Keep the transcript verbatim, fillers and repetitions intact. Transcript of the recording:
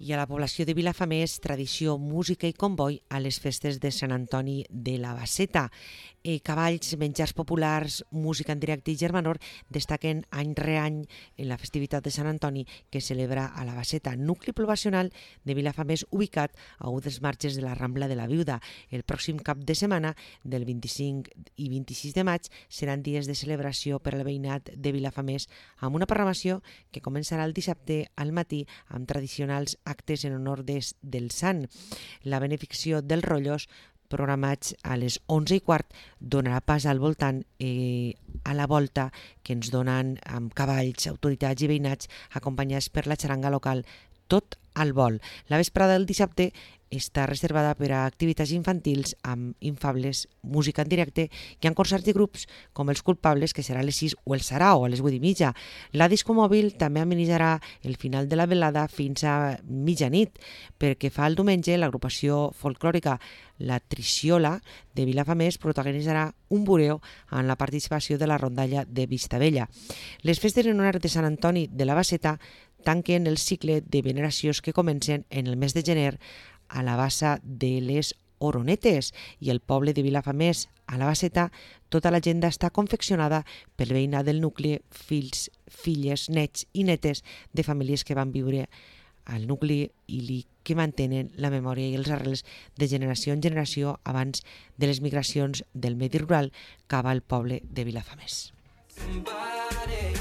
I a la població de Vilafamés, tradició, música i comboi a les festes de Sant Antoni de la Basseta. Eh, cavalls, menjars populars, música en directe i germanor destaquen any re any en la festivitat de Sant Antoni que celebra a la Basseta, nucli poblacional de Vilafamés ubicat a un dels marges de la Rambla de la Viuda. El pròxim cap de setmana, del vint-i-cinc i vint-i-sis de maig, seran dies de celebració per al veïnat de Vilafamés amb una programació que començarà el dissabte al matí amb tradicionals actes en honor des, del sant. La benedicció dels rotllos, programats a les onze i quart, donarà pas al voltant eh, a la volta que ens donen amb cavalls, autoritats i veïnats acompanyats per la xaranga local, tot al vol. La vesprada del dissabte està reservada per a activitats infantils amb infables, música en directe i amb concerts de grups com Els Culpables, que serà a les sis, o el Sarao a les vuit i mitja. La disco mòbil també amenitzarà el final de la velada fins a mitjanit. Perquè fa el diumenge, l'agrupació folclòrica La Triciola de Vilafamés protagonitzarà un bureo amb la participació de la rondalla de Vistabella. Les festes en honor de Sant Antoni de la Basseta tanquen el cicle de veneracions que comencen en el mes de gener a la bassa de les Oronetes i el poble de Vilafamés. A la Basseta tota l'agenda està confeccionada pel veïnat del nucli, fills, filles, nets i netes de famílies que van viure al nucli i li que mantenen la memòria i els arrels de generació en generació abans de les migracions del medi rural cap al poble de Vilafamés. Somebody.